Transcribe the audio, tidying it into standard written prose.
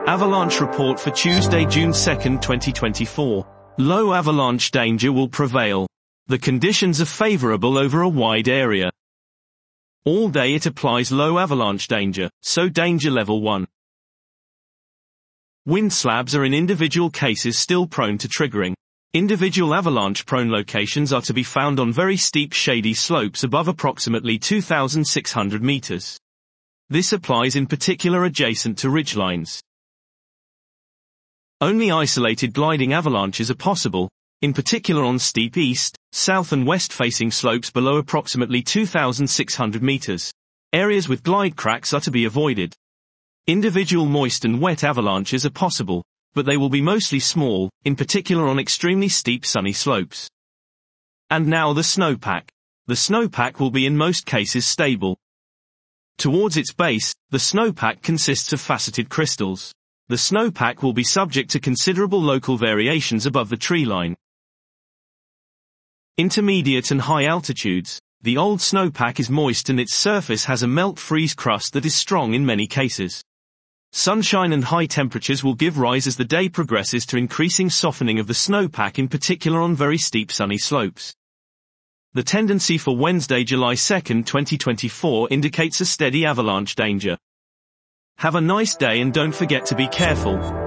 Avalanche report for Tuesday, June 2, 2024. Low avalanche danger will prevail. The conditions are favorable over a wide area. All day it applies low avalanche danger, so danger level 1. Wind slabs are in individual cases still prone to triggering. Individual avalanche-prone locations are to be found on very steep shady slopes above approximately 2,600 meters. This applies in particular adjacent to ridgelines. Only isolated gliding avalanches are possible, in particular on steep east, south and west-facing slopes below approximately 2,600 meters. Areas with glide cracks are to be avoided. Individual moist and wet avalanches are possible, but they will be mostly small, in particular on extremely steep sunny slopes. And now the snowpack. The snowpack will be in most cases stable. Towards its base, the snowpack consists of faceted crystals. The snowpack will be subject to considerable local variations above the treeline. Intermediate and high altitudes, the old snowpack is moist and its surface has a melt-freeze crust that is strong in many cases. Sunshine and high temperatures will give rise as the day progresses to increasing softening of the snowpack, in particular on very steep sunny slopes. The tendency for Wednesday, July 2, 2024 indicates a steady avalanche danger. Have a nice day and don't forget to be careful.